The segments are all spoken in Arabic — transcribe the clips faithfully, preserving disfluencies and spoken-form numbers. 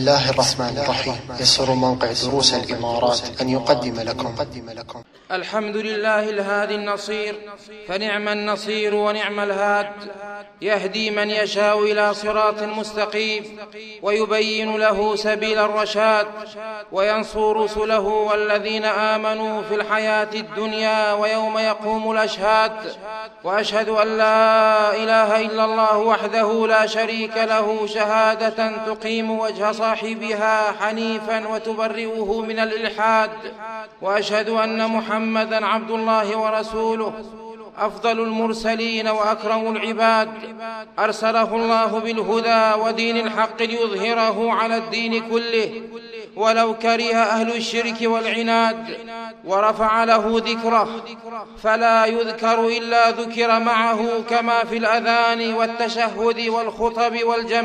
الله الرحمن الرحيم. يسر موقع دروس الإمارات أن يقدم لكم الحمد لله الهادي النصير، فنعم النصير ونعم الهاد، يهدي من يشاء إلى صراط مستقيم ويبين له سبيل الرشاد، وينصر رسله والذين آمنوا في الحياة الدنيا ويوم يقوم الأشهاد. وأشهد أن لا إله إلا الله وحده لا شريك له شهادة تقيم وجه صاحبها حنيفا وتبرئه من الإلحاد. وأشهد أن محمدًا عبد الله ورسوله، أفضل المرسلين وأكرم العباد، أرسله الله بالهدى ودين الحق ليظهره على الدين كله ولو كره أهل الشرك والعناد. ورفع له ذكره فلا يذكر إلا ذكر معه، كما في الأذان والتشهد والخطب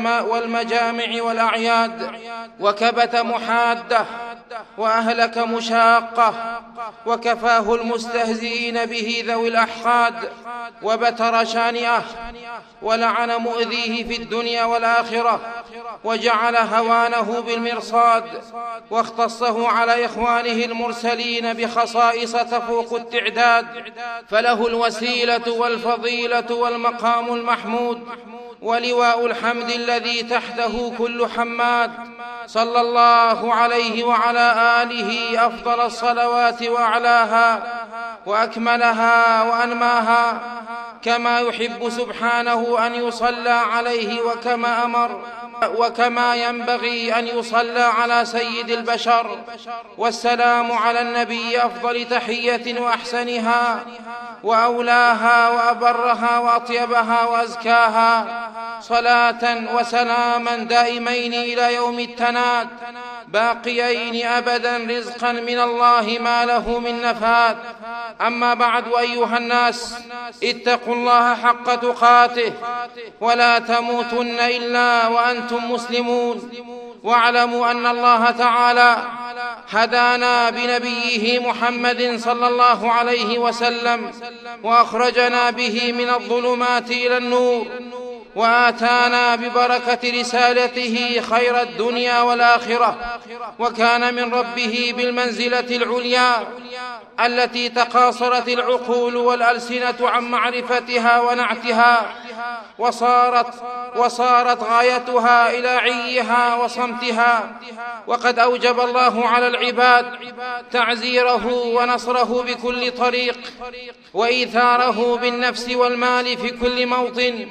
والمجامع والأعياد. وكبت محادة وأهلك مشاقة، وكفاه المستهزئين به ذوي الأحقاد، وبتر شانئه ولعن مؤذيه في الدنيا والآخرة، وجعل هوانه بالمرصاد، واختصه على إخوانه المرسلين بخصائص تفوق التعداد. فله الوسيلة والفضيلة والمقام المحمود، ولواء الحمد الذي تحته كل حماد. صلى الله عليه وعلى آله أفضل الصلوات وأعلاها وأكملها وأنماها، كما يحب سبحانه أن يصلى عليه وكما أمر، وكما ينبغي أن يصلى على سيد البشر. والسلام على النبي أفضل تحية وأحسنها وأولاها وأبرها وأطيبها وأزكاها، صلاة وسلاما دائمين إلى يوم التناد، باقيين أبدا رزقا من الله ما له من نفاد. أما بعد، أيها الناس، اتقوا الله حق تقاته ولا تموتن إلا وأنتم مسلمون، واعلموا أن الله تعالى هدانا بنبيه محمد صلى الله عليه وسلم، وأخرجنا به من الظلمات إلى النور، وآتانا ببركة رسالته خير الدنيا والآخرة، وكان من ربه بالمنزلة العليا التي تقاصرت العقول والألسنة عن معرفتها ونعتها، وصارت, وصارت غايتها إلى عيها وصمتها. وقد أوجب الله على العباد تعزيره ونصره بكل طريق، وإيثاره بالنفس والمال في كل موطن،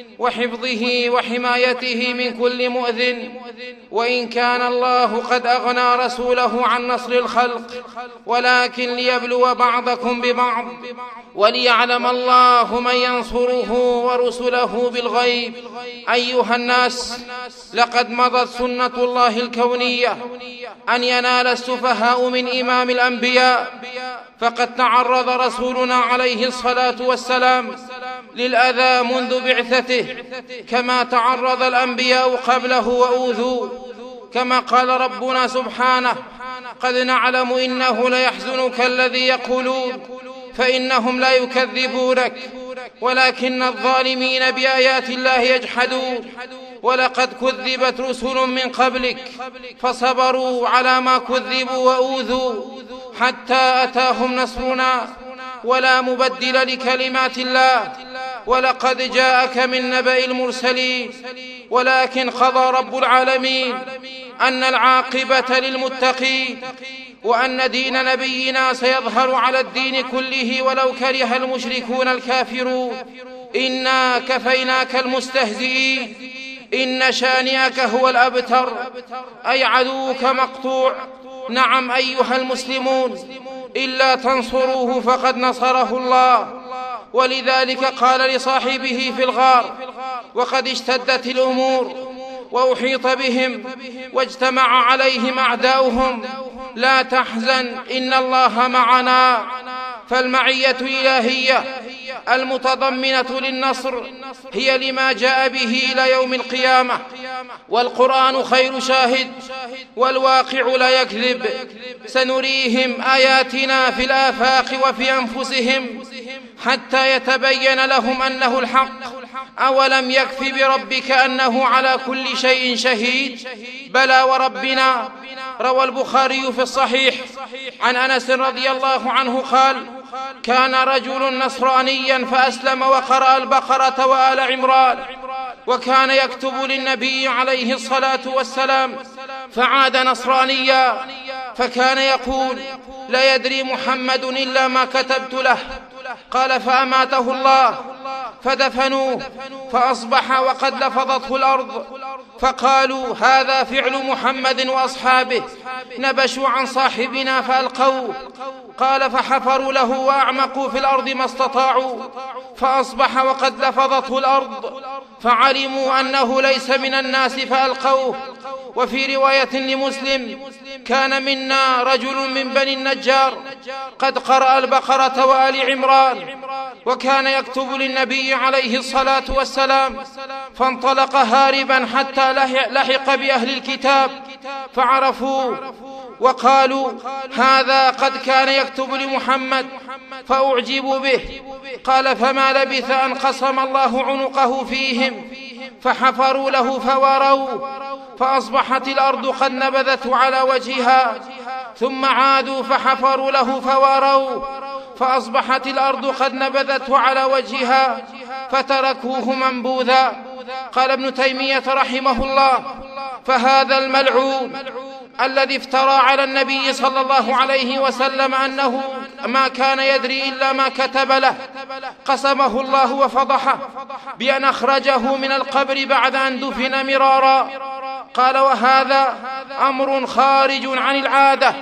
وحفظه وحمايته من كل مؤذن. وإن كان الله قد أغنى رسوله عن نصر الخلق، ولكن ليبلو بعضكم ببعض، وليعلم الله من ينصره ورسله بالغيب. أيها الناس، لقد مضت سنة الله الكونية أن ينال السفهاء من إمام الأنبياء، فقد تعرض رسولنا عليه الصلاة والسلام للأذى منذ بعثته، كما تعرض الأنبياء قبله وأوذوا، كما قال ربنا سبحانه: قد نعلم إنه ليحزنك الذي يقولون فإنهم لا يكذبونك ولكن الظالمين بآيات الله يجحدون. ولقد كذبت رسل من قبلك فصبروا على ما كذبوا وأوذوا حتى أتاهم نصرنا، ولا مبدل لكلمات الله. ولقد جاءك من نبأ المرسلين، ولكن قضى رب العالمين أن العاقبة للمتقين، وأن دين نبينا سيظهر على الدين كله ولو كره المشركون الكافرون. إنا كفيناك المستهزئين، إن شانئك هو الأبتر، أي عدوك مقطوع. نعم أيها المسلمون، إلا تنصروه فقد نصره الله. ولذلك قال لصاحبه في الغار وقد اشتدت الأمور وأحيط بهم واجتمع عليهم أعداؤهم: لا تحزن إن الله معنا. فالمعية الإلهية المتضمنة للنصر هي لما جاء به إلى يوم القيامة، والقرآن خير شاهد والواقع لا يكذب. سنريهم آياتنا في الآفاق وفي أنفسهم حتى يتبين لهم أنه الحق، أولم يكف بربك أنه على كل شيء شهيد بلى وربنا. روى البخاري في الصحيح عن أنس رضي الله عنه قال: كان رجل نصرانيا فأسلم وقرأ البقرة وآل عمران، وكان يكتب للنبي عليه الصلاة والسلام، فعاد نصرانيا، فكان يقول: لا يدري محمد إلا ما كتبت له. قال: فأماته الله فدفنوه، فأصبح وقد لفظته الأرض، فقالوا: هذا فعل محمد وأصحابه، نبشوا عن صاحبنا فألقوه. قال: فحفروا له وأعمقوا في الأرض ما استطاعوا، فأصبح وقد لفظته الأرض، فعلموا أنه ليس من الناس فألقوه. وفي رواية لمسلم: كان منا رجل من بني النجار قد قرأ البقرة وآل عمران، وكان يكتب للنبي عليه الصلاة والسلام، فانطلق هاربا حتى لحق بأهل الكتاب فعرفوه، وقالوا: هذا قد كان يكتب لمحمد، فأعجبوا به. قال: فما لبث أن قسم الله عنقه فيهم، فحفروا له فوروا، فأصبحت الأرض قد نبذته على وجهها، ثم عادوا فحفروا له فوروا، فأصبحت الأرض قد نبذته على وجهها، فتركوه منبوذا. قال ابن تيمية رحمه الله: فهذا الملعون الذي افترى على النبي صلى الله عليه وسلم أنه ما كان يدري إلا ما كتب له، قسمه الله وفضحه بأن أخرجه من القبر بعد أن دفن مرارا. قال: وهذا أمر خارج عن العادة،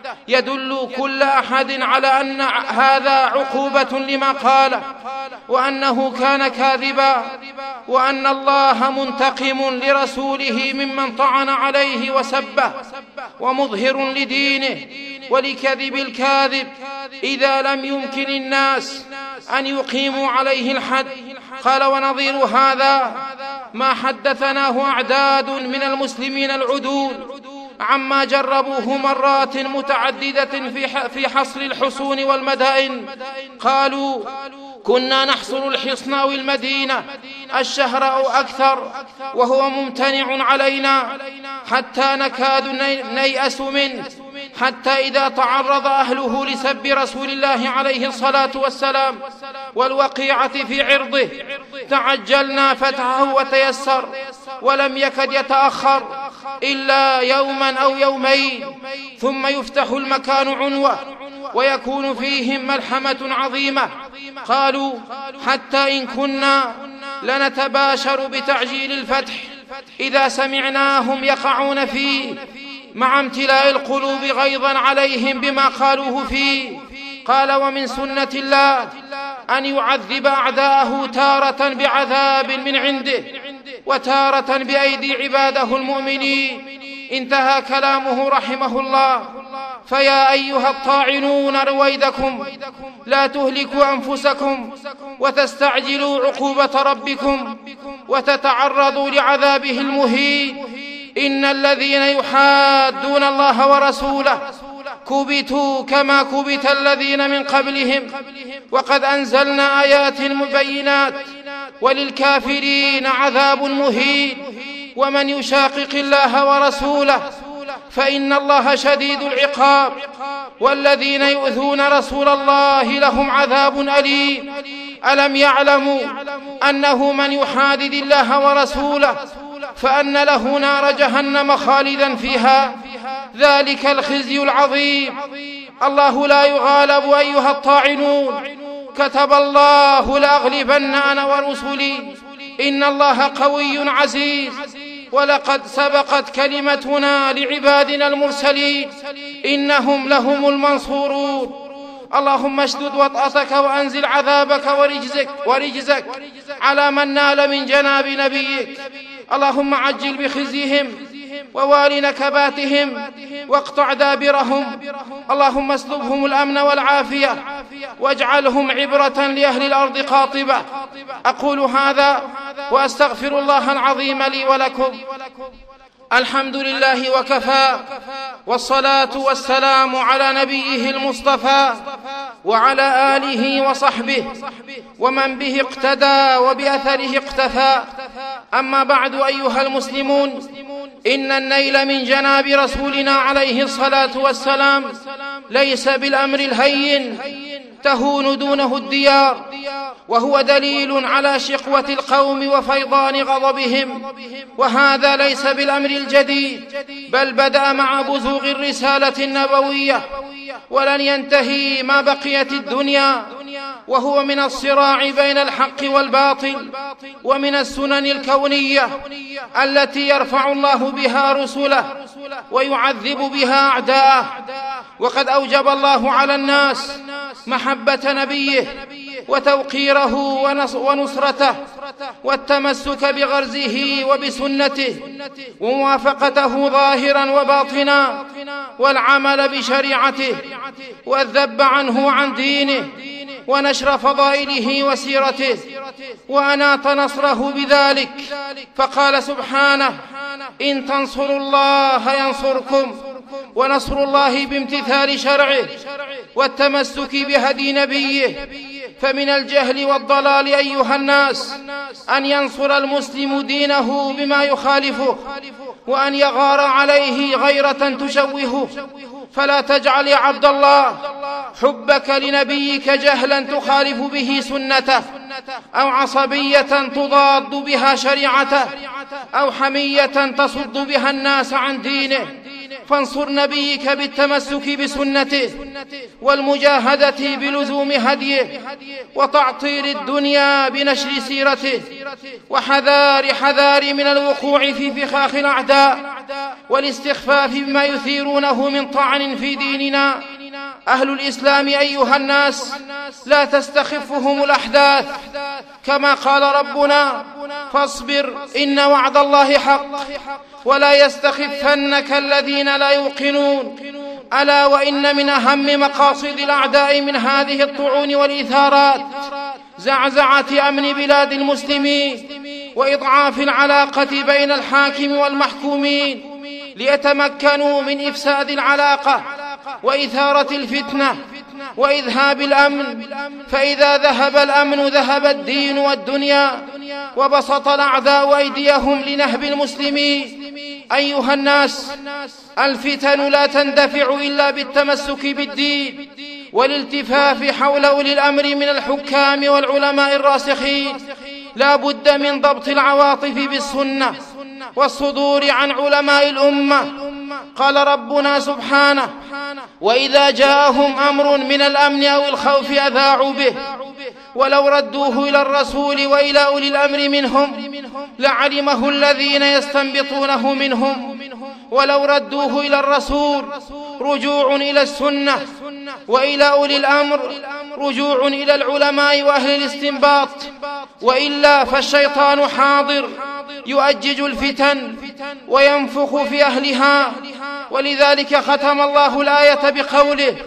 يدل كل أحد على أن هذا عقوبة لما قاله، وأنه كان كاذبا، وأن الله منتقم لرسوله ممن طعن عليه وسبه، ومظهر لدينه ولكذب الكاذب إذا لم يمكن الناس أن يقيموا عليه الحد. قال: ونظير هذا ما حدثناه أعداد من المسلمين العدول عما جربوه مرات متعددة في حصر الحصون والمدائن. قالوا: كنا نحصر الحصن أو المدينة الشهر أو أكثر وهو ممتنع علينا، حتى نكاد نيأس منه، حتى إذا تعرض أهله لسب رسول الله عليه الصلاة والسلام والوقيعة في عرضه تعجلنا فتحه وتيسر، ولم يكد يتأخر إلا يوما أو يومين، ثم يفتح المكان عنوة ويكون فيهم ملحمة عظيمة. قالوا: حتى إن كنا لنتباشر بتعجيل الفتح إذا سمعناهم يقعون فيه، مع امتلاء القلوب غيظا عليهم بما قالوه فيه. قال: ومن سنة الله أن يعذب أعداءه تارة بعذاب من عنده، وتارة بأيدي عباده المؤمنين. انتهى كلامه رحمه الله. فيا أيها الطاعنون رويدكم، لا تهلكوا أنفسكم وتستعجلوا عقوبة ربكم وتتعرضوا لعذابه المهين. إن الذين يحادون الله ورسوله كبتوا كما كبت الذين من قبلهم، وقد أنزلنا آيات مبينات، وللكافرين عذاب مهين. ومن يشاقق الله ورسوله فإن الله شديد العقاب، والذين يؤذون رسول الله لهم عذاب أليم. ألم يعلموا أنه من يحادد الله ورسوله فأن له نار جهنم خالدا فيها، ذلك الخزي العظيم. الله لا يغالب أيها الطاعنون، كتب الله لأغلبن أنا ورسلي، إن الله قوي عزيز. ولقد سبقت كلمتنا لعبادنا المرسلين، إنهم لهم المنصورون. اللهم اشدد وطأتك وأنزل عذابك ورجزك, ورجزك على من نال من جناب نبيك. اللهم عجل بخزيهم ووال نكباتهم واقطع دابرهم. اللهم اسلبهم الأمن والعافية واجعلهم عبرة لأهل الأرض قاطبة. أقول هذا وأستغفر الله العظيم لي ولكم. الحمد لله وكفى، والصلاة والسلام على نبيه المصطفى وعلى آله وصحبه ومن به اقتدى وبأثره اقتفى. أما بعد، أيها المسلمون، إن النيل من جناب رسولنا عليه الصلاة والسلام ليس بالأمر الهين تهون دونه الديار، وهو دليل على شقوة القوم وفيضان غضبهم، وهذا ليس بالأمر الجديد، بل بدأ مع بزوغ الرسالة النبوية ولن ينتهي ما بقيت الدنيا، وهو من الصراع بين الحق والباطل، ومن السنن الكونية التي يرفع الله بها رسله ويعذب بها أعداءه. وقد أوجب الله على الناس محبة نبيه وتوقيره ونصرته والتمسك بغرزه وبسنته وموافقته ظاهرا وباطنا، والعمل بشريعته والذب عنه وعن دينه ونشر فضائله وسيرته، وأناط نصره بذلك، فقال سبحانه: إن تنصروا الله ينصركم، ونصر الله بامتثال شرعه والتمسك بهدي نبيه. فمن الجهل والضلال أيها الناس أن ينصر المسلم دينه بما يخالفه، وأن يغار عليه غيرة تشوهه. فلا تجعل يا عبد الله حبك لنبيك جهلا تخالف به سنته، أو عصبية تضاد بها شريعته، أو حمية تصد بها الناس عن دينه. فانصر نبيك بالتمسك بسنته والمجاهدة بلزوم هديه وتعطير الدنيا بنشر سيرته، وحذار حذار من الوقوع في فخاخ الأعداء والاستخفاف بما يثيرونه من طعن في ديننا. أهل الإسلام أيها الناس لا تستخفهم الأحداث، كما قال ربنا: فاصبر إن وعد الله حق ولا يستخفنك الذين لا يوقنون. ألا وإن من أهم مقاصد الأعداء من هذه الطعون والإثارات زعزعة أمن بلاد المسلمين وإضعاف العلاقة بين الحاكم والمحكومين ليتمكنوا من إفساد العلاقة وإثارة الفتنة وإذهاب الأمن. فإذا ذهب الأمن ذهب الدين والدنيا، وبسط الأعداء أيديهم لنهب المسلمين. أيها الناس، الفتن لا تندفع إلا بالتمسك بالدين والالتفاف حول أولي الأمر من الحكام والعلماء الراسخين. لا بد من ضبط العواطف بالسنة والصدور عن علماء الأمة. قال ربنا سبحانه: وإذا جاءهم أمر من الأمن أو الخوف أذاعوا به، ولو ردوه إلى الرسول وإلى أولي الأمر منهم لعلمه الذين يستنبطونه منهم. ولو ردوه إلى الرسول رجوع إلى السنة، وإلى أولي الأمر رجوع إلى العلماء وأهل الاستنباط، وإلا فالشيطان حاضر يؤجج الفتن وينفخ في أهلها. ولذلك ختم الله الآية بقوله: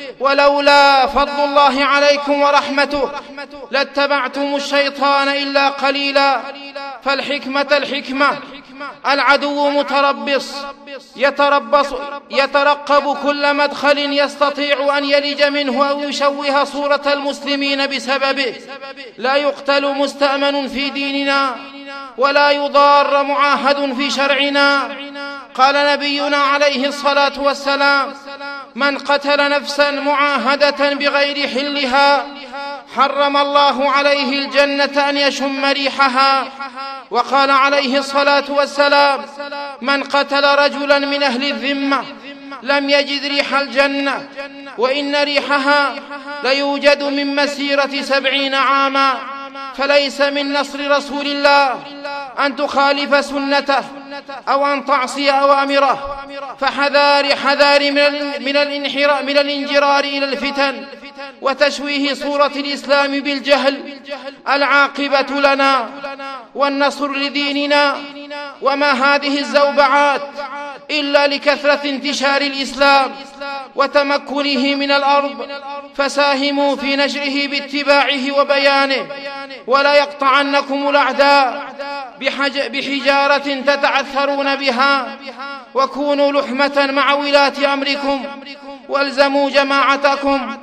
ولولا فضل الله عليكم ورحمته لاتبعتم الشيطان إلا قليلا. فالحكمة الحكمة. العدو متربص يتربص يترقب كل مدخل يستطيع أن يلج منه أو يشوه صورة المسلمين بسببه. لا يقتل مستأمن في ديننا، ولا يضار معاهد في شرعنا. قال نبينا عليه الصلاة والسلام: من قتل نفسا معاهدة بغير حلها حرم الله عليه الجنة أن يشم ريحها. وقال عليه الصلاة والسلام: من قتل رجلا من أهل الذمة لم يجد ريح الجنة، وإن ريحها ليوجد من مسيرة سبعين عاما. فليس من نصر رسول الله أن تخالف سنته أو أن تعصي أوامره. فحذار حذار من الانحراف من الانجرار إلى الفتن وتشويه صورة الإسلام بالجهل. العاقبة لنا والنصر لديننا. وما هذه الزوبعات إلا لكثرة انتشار الإسلام وتمكنه من الأرض، فساهموا في نشره باتباعه وبيانه، ولا يقطعنكم الأعداء بحجارة تتعثرون بها. وكونوا لحمة مع ولاة أمركم، والزموا جماعتكم،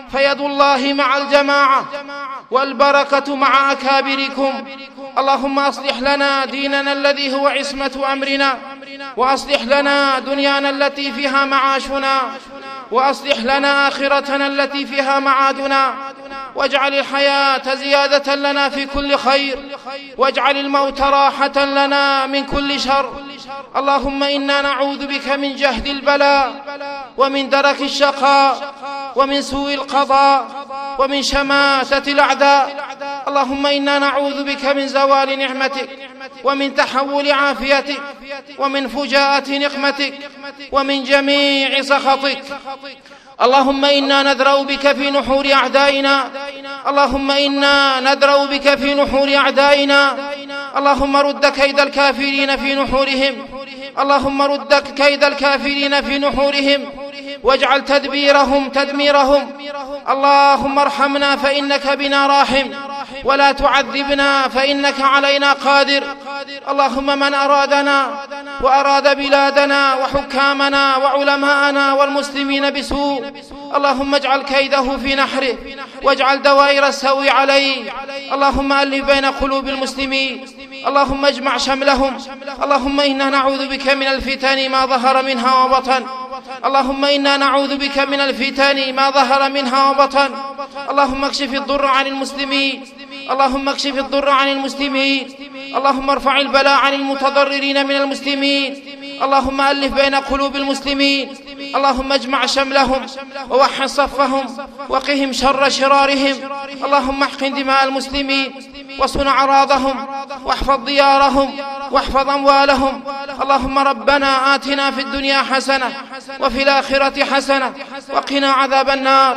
فيد الله مع الجماعة والبركة مع أكابركم. اللهم أصلح لنا ديننا الذي هو عصمة أمرنا، وأصلح لنا دنيانا التي فيها معاشنا، وأصلح لنا آخرتنا التي فيها معادنا، واجعل الحياة زيادة لنا في كل خير، واجعل الموت راحة لنا من كل شر. اللهم إنا نعوذ بك من جهد البلاء، ومن درك الشقاء، ومن سوء القضاء، ومن شماتة الأعداء. اللهم إنا نعوذ بك من زوال نعمتك، ومن تحول عافيتك، ومن فجاءة نقمتك، ومن جميع سخطك. اللهم إنا نذرأ بك في نحور أعدائنا، اللهم إنا ندرأ بك في نحور أعدائنا. اللهم رد كيد الكافرين في نحورهم، اللهم رد كيد الكافرين في نحورهم، واجعل تدبيرهم تدميرهم. اللهم ارحمنا فإنك بنا راحم، ولا تعذبنا فإنك علينا قادر. اللهم من أرادنا وأراد بلادنا وحكامنا وعلماءنا والمسلمين بسوء، اللهم اجعل كيده في نحره، واجعل دوائر السوء عليه. اللهم ألف بين قلوب المسلمين، اللهم اجمع شملهم. اللهم إنا نعوذ بك من الفتن ما ظهر منها وبطن، اللهم إنا نعوذ بك من الفتن ما ظهر منها وبطن. اللهم اكشف الضر عن المسلمين، اللهم اكشف الضر عن المسلمين. اللهم ارفع البلاء عن المتضررين من المسلمين. اللهم ألف بين قلوب المسلمين، اللهم اجمع شملهم ووحد صفهم وقهم شر شرارهم. اللهم احقن دماء المسلمين وصن أعراضهم واحفظ ديارهم واحفظ أموالهم. اللهم ربنا آتنا في الدنيا حسنة وفي الآخرة حسنة وقنا عذاب النار.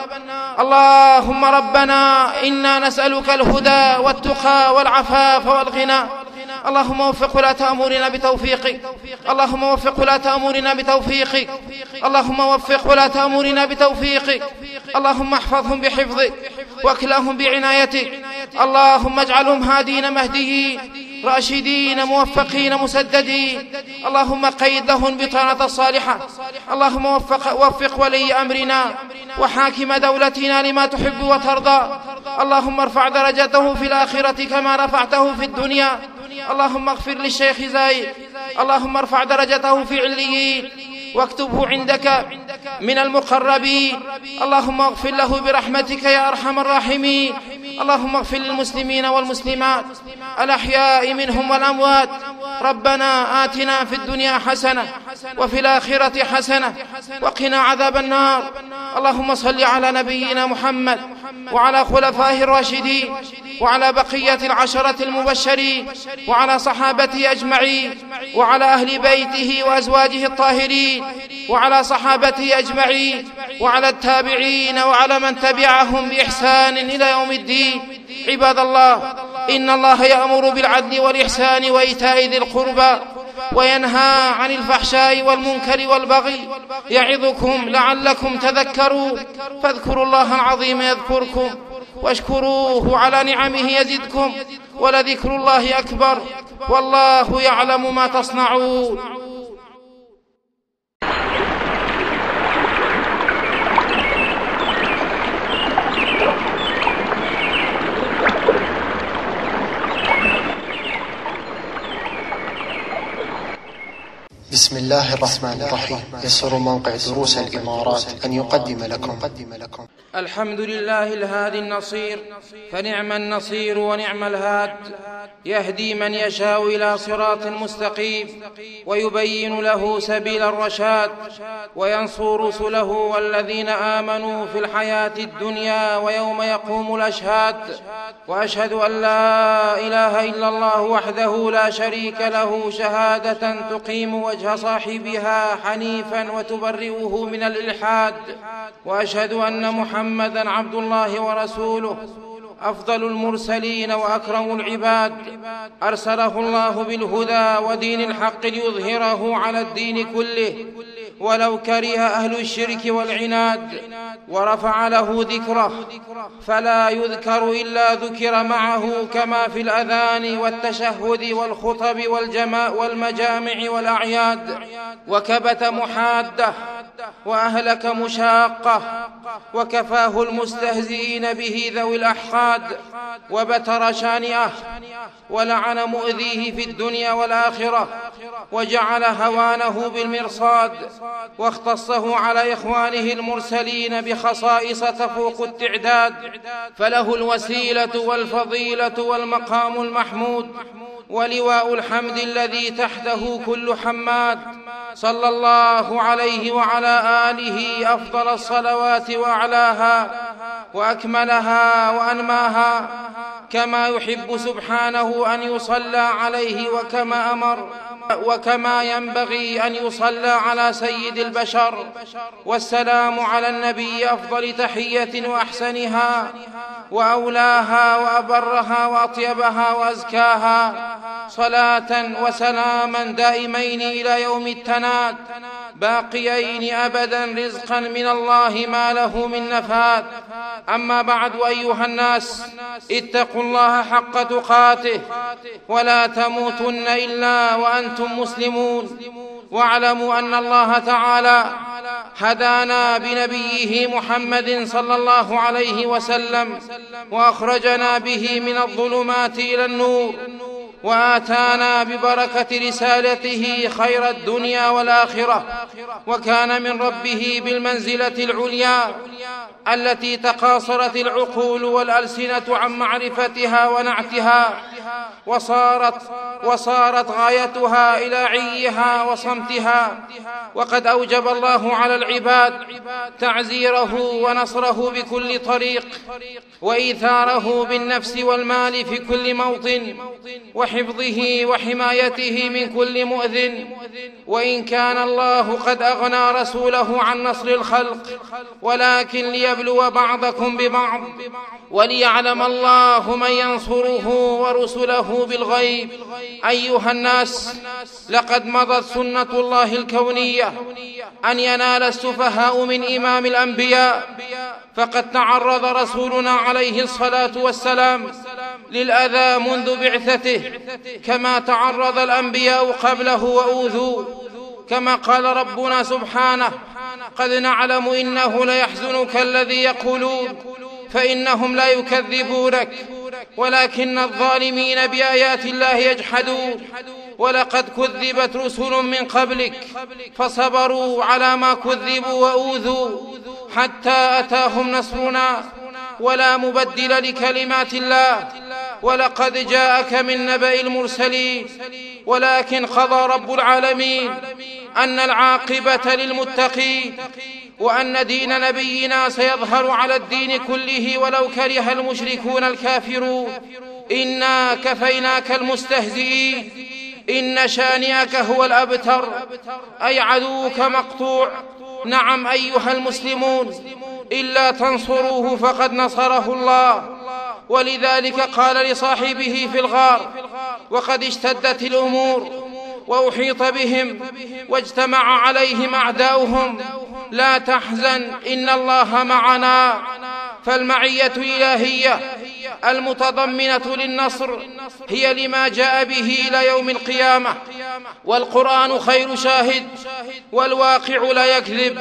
اللهم ربنا إنا نسألك الهدى والتقى والعفاف والغنى. اللهم وفق ولاة أمورنا بتوفيقك، اللهم وفق ولاة أمورنا بتوفيقك، اللهم وفق ولاة أمورنا بتوفيقك. اللهم احفظهم بحفظك واكلهم بعنايتك. اللهم اجعلهم هادين مهديين راشدين موفقين مسددين. اللهم قيد لهم بطانة الصالحة. اللهم وفق, وفق ولي أمرنا وحاكم دولتنا لما تحب وترضى. اللهم ارفع درجته في الآخرة كما رفعته في الدنيا. اللهم اغفر للشيخ زايد، اللهم ارفع درجته في عليين واكتبه عندك من المقربين. اللهم اغفر له برحمتك يا أرحم الراحمين. اللهم اغفر للمسلمين والمسلمات الأحياء منهم والأموات. ربنا آتنا في الدنيا حسنة وفي الآخرة حسنة وقنا عذاب النار. اللهم صل على نبينا محمد وعلى خلفائه الراشدين وعلى بقية العشرة المبشرين وعلى صحابته أجمعين وعلى أهل بيته وأزواجه الطاهرين وعلى صحابته أجمعين وعلى التابعين وعلى من تبعهم بإحسان إلى يوم الدين. عباد الله، إن الله يأمر بالعدل والإحسان وإيتاء ذي القربى وينهى عن الفحشاء والمنكر والبغي يعظكم لعلكم تذكرون. فاذكروا الله العظيم يذكركم واشكروه على نعمه يزدكم ولذكر الله أكبر والله يعلم ما تصنعون. بسم الله الرحمن الرحيم. يسر موقع دروس الإمارات أن يقدم لكم الحمد لله الهادي النصير، فنعم النصير ونعم الهاد. يهدي من يشاء إلى صراط مستقيم ويبين له سبيل الرشاد، وينصر رسله والذين آمنوا في الحياة الدنيا ويوم يقوم الأشهاد. وأشهد أن لا إله إلا الله وحده لا شريك له شهادة تقيم وجه صاحبها حنيفا وتبرئه من الإلحاد. وأشهد أن محمدا عبد الله ورسوله، أفضل المرسلين وأكرم العباد، أرسله الله بالهدى ودين الحق ليظهره على الدين كله ولو كره أهل الشرك والعناد. ورفع له ذكره فلا يذكر إلا ذكر معه، كما في الأذان والتشهد والخطب والمجامع والأعياد. وكبت محاده وأهلك مشاقة، وكفاه المستهزئين به ذوي الأحقاد، وبتر شانئه، ولعن مؤذيه في الدنيا والآخرة، وجعل هوانه بالمرصاد، واختصه على إخوانه المرسلين بخصائص تفوق التعداد، فله الوسيلة والفضيلة والمقام المحمود، ولواء الحمد الذي تحته كل حماد، صلى الله عليه وعلى آله أفضل الصلوات وأعلاها وأكملها وأنماها، كما يحب سبحانه أن يصلى عليه وكما أمر، وكما ينبغي أن يصلى على سيد البشر. والسلام على النبي أفضل تحية وأحسنها وأولاها وأبرها وأطيبها وأزكاها، صلاة وسلاما دائمين إلى يوم التناد، باقيين أبدا رزقا من الله ما له من نفاد. أما بعد، أيها الناس، اتقوا الله حق تقاته، ولا تموتن إلا وأنتم مسلمون، واعلموا أن الله تعالى هدانا بنبيه محمد صلى الله عليه وسلم، وأخرجنا به من الظلمات إلى النور، وآتانا ببركة رسالته خير الدنيا والآخرة، وكان من ربه بالمنزلة العليا التي تقاصرت العقول والألسنة عن معرفتها ونعتها، وصارت, وصارت غايتها إلى عيها وصمتها. وقد أوجب الله على العباد تعزيره ونصره بكل طريق، وإيثاره بالنفس والمال في كل موطن، وحفظه وحمايته من كل مؤذن. وإن كان الله قد أغنى رسوله عن نصر الخلق، ولكن ليبلو بعضكم ببعض، وليعلم الله من ينصره ورسله بالغيب. أيها الناس، لقد مضت سنة الله الكونية أن ينال السفهاء من إمام الأنبياء، فقد تعرض رسولنا عليه الصلاة والسلام للأذى منذ بعثته، كما تعرض الأنبياء قبله وأوذوا، كما قال ربنا سبحانه: قد نعلم إنه ليحزنك الذي يقولون، فإنهم لا يكذبونك ولكن الظالمين بآيات الله يجحدون. ولقد كذبت رسل من قبلك فصبروا على ما كذبوا وأوذوا حتى أتاهم نصرنا، ولا مبدل لكلمات الله. ولقد جاءك من نبأ المرسلين، ولكن قضى رب العالمين أن العاقبة للمتقين، وأن دين نبينا سيظهر على الدين كله ولو كره المشركون الكافرون. إنا كفيناك المستهزئين، إن شانئك هو الأبتر، أي عدوك مقطوع. نعم أيها المسلمون، إلا تنصروه فقد نصره الله. ولذلك قال لصاحبه في الغار وقد اشتدت الأمور وأحيط بهم واجتمع عليهم أعداؤهم: لا تحزن إن الله معنا. فالمعية الإلهية المتضمنة للنصر هي لما جاء به إلى يوم القيامة، والقرآن خير شاهد والواقع لا يكذب.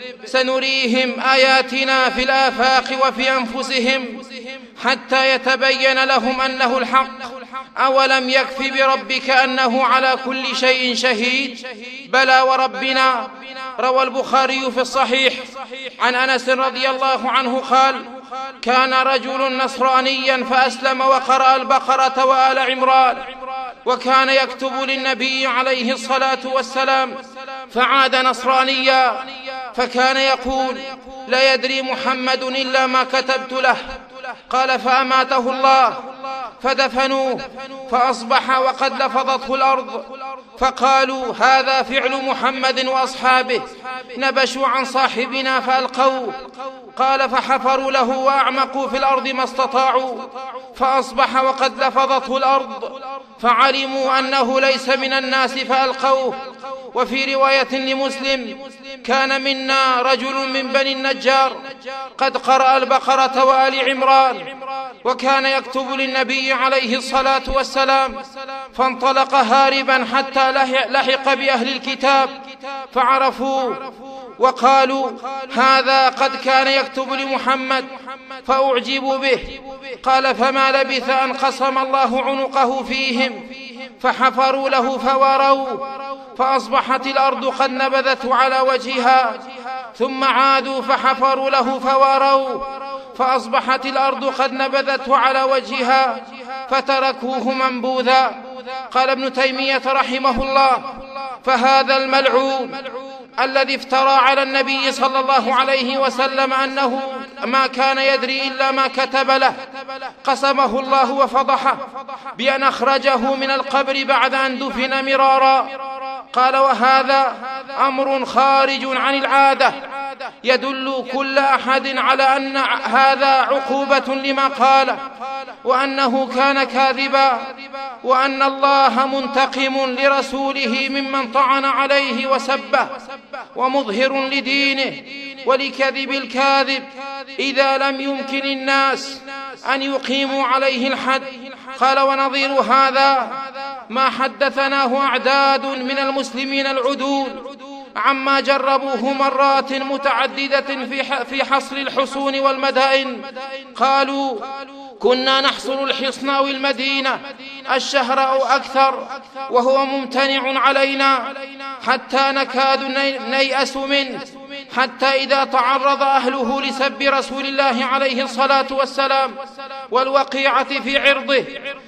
سنريهم آياتنا في الآفاق وفي أنفسهم حتى يتبين لهم أنه الحق. أولم يكف بربك أنه على كل شيء شهيد؟ بلى وربنا. روى البخاري في الصحيح عن أنس رضي الله عنه قال: كان رجل نصرانيا فأسلم وقرأ البقرة وآل عمران، وكان يكتب للنبي عليه الصلاة والسلام، فعاد نصرانيا، فكان يقول: لا يدري محمد إلا ما كتبت له. قال: فأماته الله فدفنوه، فأصبح وقد لفظته الأرض، فقالوا: هذا فعل محمد وأصحابه، نبشوا عن صاحبنا فألقوه. قال: فحفروا له وأعمقوا في الأرض ما استطاعوا، فأصبح وقد لفظته الأرض، فعلموا أنه ليس من الناس فألقوه. وفي رواية لمسلم: كان منا رجل من بني النجار قد قرأ البقرة وآل عمران، وكان يكتب للنبي عليه الصلاة والسلام، فانطلق هاربا حتى لحق بأهل الكتاب فعرفوا وقالوا هذا قد كان يكتب لمحمد، فأعجبوا به. قال فما لبث أن قسم الله عنقه فيهم، فحفروا له فوروا، فأصبحت الأرض قد نبذته على وجهها، ثم عادوا فحفروا له فوروا، فأصبحت الأرض قد نبذته على وجهها، فتركوه منبوذا. قال ابن تيمية رحمه الله فهذا الملعون الذي افترى على النبي صلى الله عليه وسلم أنه ما كان يدري إلا ما كتب له، قسمه الله وفضحه بأن أخرجه من القبر بعد أن دفن مرارا. قال وهذا أمر خارج عن العادة، يدل كل أحد على أن هذا عقوبة لما قال، وأنه كان كاذبا، وأن الله منتقم لرسوله ممن طعن عليه وسبه، ومظهر لدينه ولكذب الكاذب إذا لم يمكن الناس أن يقيموا عليه الحد. قال ونظير هذا ما حدثناه أعداد من المسلمين العدول عما جربوه مرات متعددة في حصر الحصون والمدائن. قالوا كنا نحصر الحصن أو المدينة الشهر أو أكثر وهو ممتنع علينا حتى نكاد نيأس منه، حتى إذا تعرض أهله لسب رسول الله عليه الصلاة والسلام والوقيعة في عرضه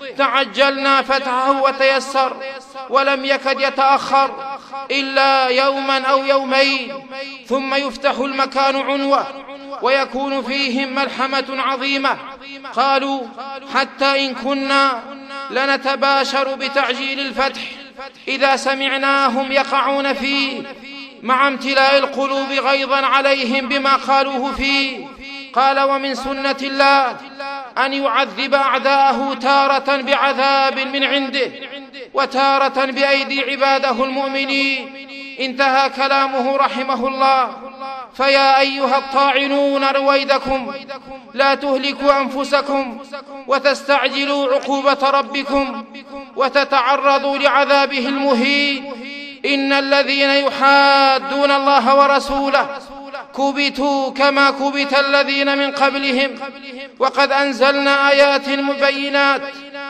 تعجلنا فتحه وتيسر، ولم يكد يتأخر إلا يوما أو يومين ثم يفتح المكان عنوة ويكون فيهم ملحمة عظيمة. قالوا حتى إن كنا لنتباشر بتعجيل الفتح إذا سمعناهم يقعون فيه، مع امتلاء القلوب غيظا عليهم بما قالوه فيه. قال ومن سنة الله أن يعذب أعداءه تارة بعذاب من عنده وتارة بأيدي عباده المؤمنين. انتهى كلامه رحمه الله. فيا أيها الطاعنون رويدكم لا تهلكوا أنفسكم وتستعجلوا عقوبة ربكم وتتعرضوا لعذابه المهين. إن الذين يحادون الله ورسوله كبتوا كما كبت الذين من قبلهم، وقد أنزلنا آيات مبينات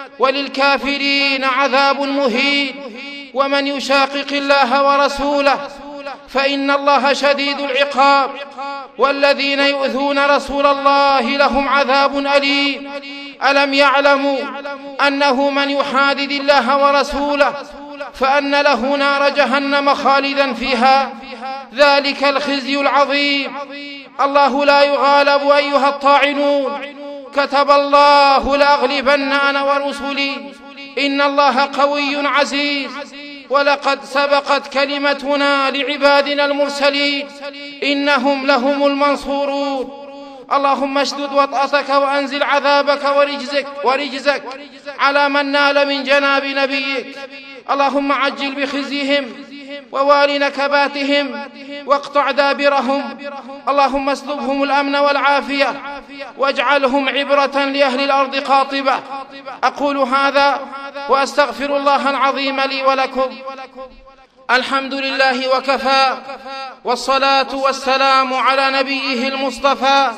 وللكافرين عذاب مهين. ومن يشاقق الله ورسوله فإن الله شديد العقاب، والذين يؤذون رسول الله لهم عذاب أليم. ألم يعلموا أنه من يحادد الله ورسوله فأن له نار جهنم خالدا فيها، ذلك الخزي العظيم. الله لا يغالب أيها الطاعنون، كتب الله لأغلبن أنا ورسلي، إن الله قوي عزيز. ولقد سبقت كلمتنا لعبادنا المرسلين إنهم لهم المنصورون. اللهم اشدد وطأتك وأنزل عذابك ورجزك, ورجزك على من نال من جناب نبيك. اللهم عجل بخزيهم ووال نكباتهم واقطع دابرهم. اللهم اسلبهم الأمن والعافية واجعلهم عبرة لأهل الأرض قاطبة. أقول هذا وأستغفر الله العظيم لي ولكم. الحمد لله وكفى، والصلاة والسلام على نبيه المصطفى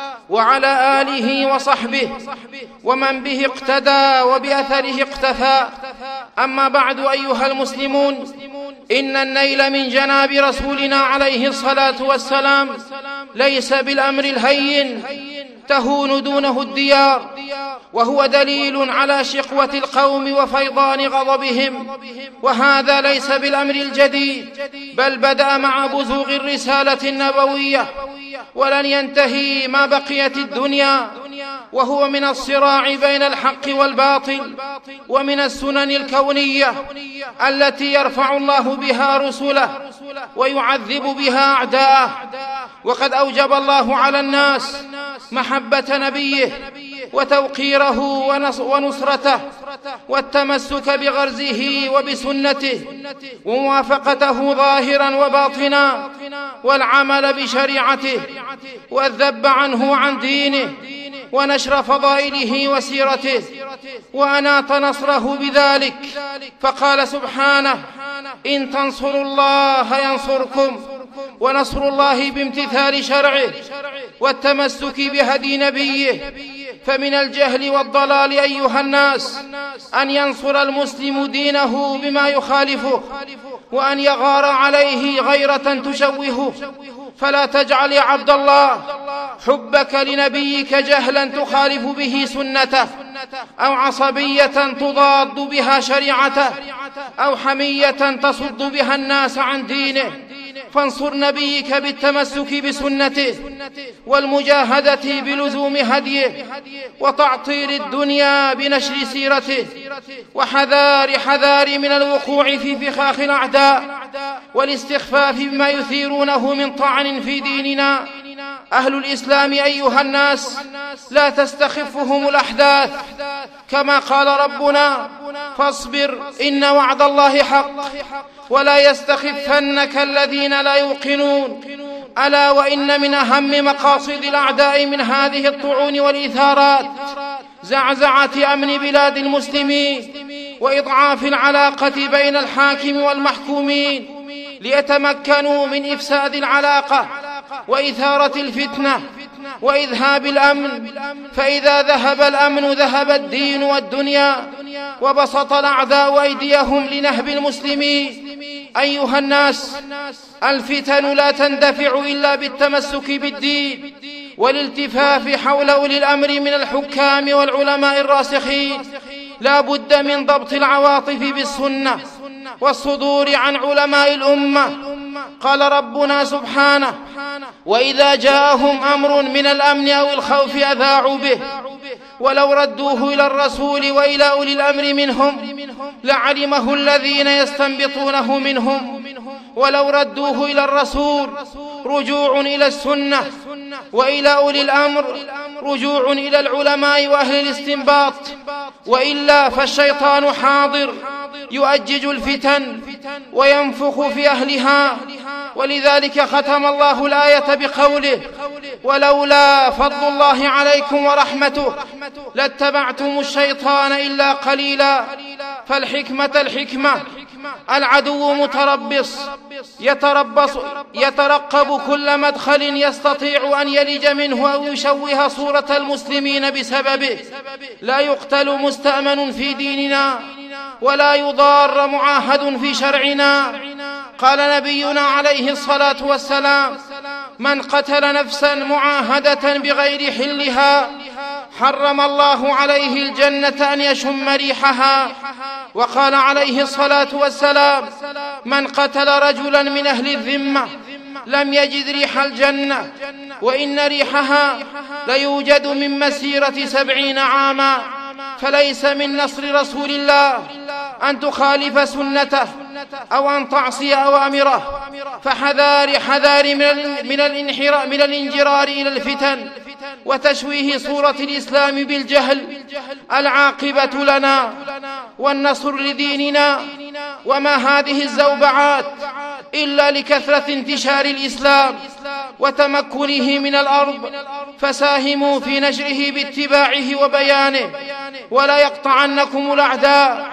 وعلى آله وصحبه ومن به اقتدى وبأثره اقتفى. أما بعد أيها المسلمون، إن النيل من جناب رسولنا عليه الصلاة والسلام ليس بالأمر الهين تهون دونه الديار، وهو دليل على شقوة القوم وفيضان غضبهم. وهذا ليس بالأمر الجديد، بل بدأ مع بزوغ الرسالة النبوية ولن ينتهي ما بقيت الدنيا، وهو من الصراع بين الحق والباطل، ومن السنن الكونية التي يرفع الله بها رسله ويعذب بها أعداءه. وقد أوجب الله على الناس محبة نبيه وتوقيره ونصرته والتمسك بغرزه وبسنته وموافقته ظاهرا وباطنا، والعمل بشريعته والذب عنه وعن دينه، ونشر فضائله وسيرته، وأناط نصره بذلك، فقال سبحانه: إن تنصروا الله ينصركم، ونصر الله بامتثال شرعه والتمسك بهدي نبيه. فمن الجهل والضلال أيها الناس أن ينصر المسلم دينه بما يخالفه، وأن يغار عليه غيرة تشوهه. فلا تجعل يا عبد الله حبك لنبيك جهلا تخالف به سنته، أو عصبية تضاد بها شريعته، أو حمية تصد بها الناس عن دينه. فانصر نبيك بالتمسك بسنته والمجاهدة بلزوم هديه، وتعطير الدنيا بنشر سيرته، وحذار حذار من الوقوع في فخاخ الأعداء والاستخفاف بما يثيرونه من طعن في ديننا. أهل الإسلام أيها الناس لا تستخفهم الأحداث، كما قال ربنا: فاصبر إن وعد الله حق ولا يستخفنك الذين لا يوقنون. ألا وإن من أهم مقاصد الأعداء من هذه الطعون والإثارات زعزعة أمن بلاد المسلمين، وإضعاف العلاقة بين الحاكم والمحكومين ليتمكنوا من إفساد العلاقة وإثارة الفتنة وإذهاب الأمن. فإذا ذهب الأمن ذهب الدين والدنيا، وبسط الأعداء أيديهم لنهب المسلمين. أيها الناس، الفتن لا تندفع إلا بالتمسك بالدين والالتفاف حول أولي الأمر من الحكام والعلماء الراسخين. لا بد من ضبط العواطف بالسنة والصدور عن علماء الأمة. قال ربنا سبحانه: وإذا جاءهم أمر من الأمن أو الخوف أذاعوا به، ولو ردوه إلى الرسول وإلى أولي الأمر منهم لعلمه الذين يستنبطونه منهم. ولو ردوه إلى الرسول رجوع إلى السنة، وإلى أولي الأمر رجوع إلى العلماء وأهل الاستنباط، وإلا فالشيطان حاضر يؤجج الفتن وينفخ في أهلها. ولذلك ختم الله الآية بقوله: ولولا فضل الله عليكم ورحمته لاتبعتم الشيطان إلا قليلا. فالحكمة الحكمة. العدو متربص يتربص يترقب كل مدخل يستطيع أن يلج منه أو يشوه صورة المسلمين بسببه. لا يقتل مستأمن في ديننا، ولا يضار معاهد في شرعنا. قال نبينا عليه الصلاة والسلام: من قتل نفسا معاهدة بغير حلها حرم الله عليه الجنة أن يشم ريحها. وقال عليه الصلاة والسلام: من قتل رجلا من أهل الذمة لم يجد ريح الجنة، وإن ريحها ليوجد من مسيرة سبعين عاما. فليس من نصر رسول الله أن تخالف سنته أو أن تعصي أوامره. فحذار حذار من الانحراف من الانجرار إلى الفتن وتشويه صورة الإسلام بالجهل. العاقبة لنا والنصر لديننا. وما هذه الزوبعات إلا لكثرة انتشار الإسلام وتمكنه من الأرض، فساهموا في نشره باتباعه وبيانه، ولا يقطعنكم الأعداء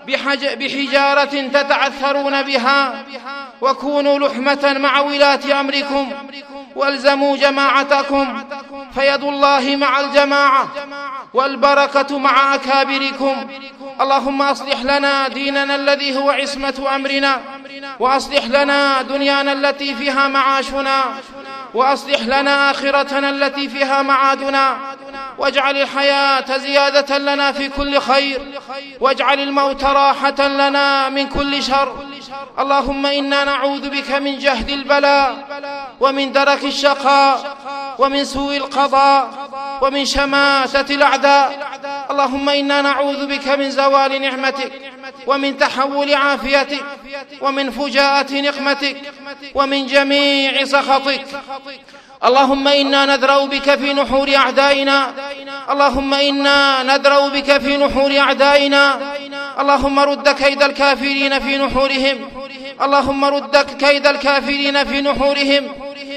بحجارة تتعثرون بها. وكونوا لحمة مع ولاة أمركم، والزموا جماعتكم، فيد الله مع الجماعة والبركة مع أكابركم. اللهم أصلح لنا ديننا الذي هو عصمة أمرنا، وأصلح لنا دنيانا التي فيها معاشنا، وأصلح لنا آخرتنا التي فيها معادنا. واجعل الحياة زيادة لنا في كل خير، واجعل الموت راحة لنا من كل شر. اللهم إنا نعوذ بك من جهد البلاء، ومن درك الشقاء، ومن سوء القضاء، ومن شماتة الأعداء. اللهم إنا نعوذ بك من زوال نعمتك، ومن تحول عافيتك، ومن فجاءة نقمتك، ومن جميع سخطك. اللهم إنا ندرأ بك في نحور أعدائنا. اللهم إنا ندرأ بك في نحور أعدائنا. اللهم رد كيد الكافرين في نحورهم. اللهم رد كيد الكافرين في نحورهم.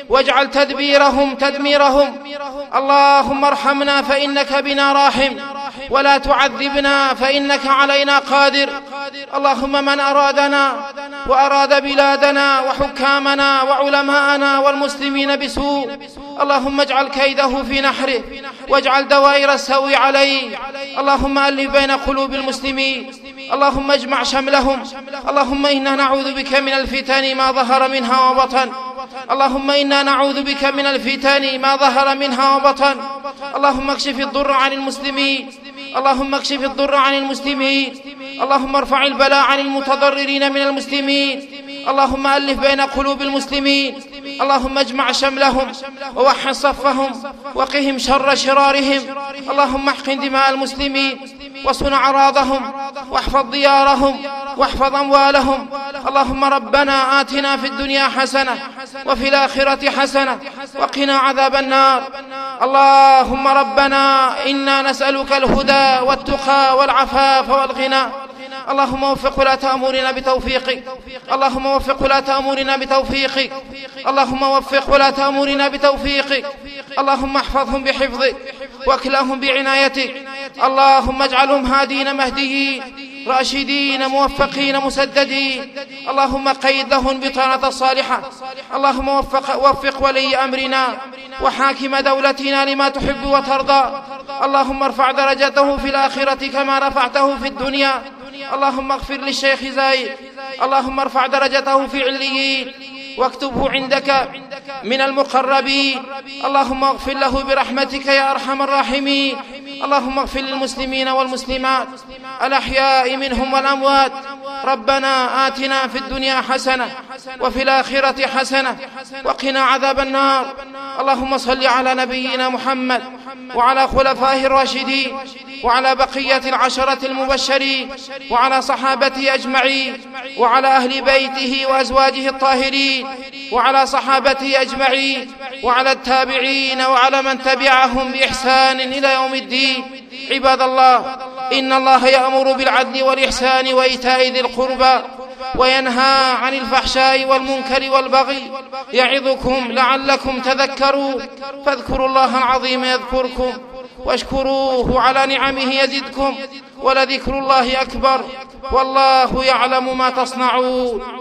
واجعل تدبيرهم تدميرهم. اللهم ارحمنا فإنك بنا راحم، ولا تعذبنا فإنك علينا قادر. اللهم من أرادنا وأراد بلادنا وحكامنا وعلماءنا والمسلمين بسوء، اللهم اجعل كيده في نحره واجعل دوائر السوء عليه. اللهم ألف بين قلوب المسلمين، اللهم اجمع شملهم. اللهم إنا نعوذ بك من الفتن ما ظهر منها وبطن. اللهم إنا نعوذ بك من الفتن ما ظهر منها وبطن. اللهم اكشف الضر عن المسلمين، اللهم اكشف الضر عن المسلمين. اللهم ارفع البلاء عن المتضررين من المسلمين. اللهم ألف بين قلوب المسلمين. اللهم اجمع شملهم ووحد صفهم وقهم شر شرارهم. اللهم احقن دماء المسلمين وصن أعراضهم واحفظ ديارهم واحفظ أموالهم. اللهم ربنا آتنا في الدنيا حسنة وفي الآخرة حسنة وقنا عذاب النار. اللهم ربنا إنا نسألك الهدى والتقى والعفاف والغنى. اللهم وفق ولاة أمورنا بتوفيقك، اللهم وفق ولاة أمورنا بتوفيقك، اللهم وفق ولاة أمورنا بتوفيقك. اللهم احفظهم بحفظك واكلهم بعنايتك. اللهم اجعلهم هادين مهديين راشدين موفقين مسددين. اللهم قيد لهم بطانة الصالحة. اللهم وفق, وفق ولي أمرنا وحاكم دولتنا لما تحب وترضى. اللهم ارفع درجته في الآخرة كما رفعته في الدنيا. اللهم اغفر للشيخ زايد، اللهم ارفع درجته في عليين واكتبه عندك من المقربين. اللهم اغفر له برحمتك يا أرحم الراحمين. اللهم اغفر للمسلمين والمسلمات الأحياء منهم والأموات. ربنا آتنا في الدنيا حسنة وفي الآخرة حسنة وقنا عذاب النار. اللهم صل على نبينا محمد وعلى خلفائه الراشدين وعلى بقية العشرة المبشرين وعلى صحابته أجمعين وعلى أهل بيته وأزواجه الطاهرين وعلى صحابته أجمعين وعلى التابعين وعلى من تبعهم بإحسان إلى يوم الدين. عباد الله، إن الله يأمر بالعدل والإحسان وإيتاء ذي القربى وينهى عن الفحشاء والمنكر والبغي يعظكم لعلكم تذكرون. فاذكروا الله العظيم يذكركم واشكروه على نعمه يزدكم ولذكر الله أكبر والله يعلم ما تصنعون.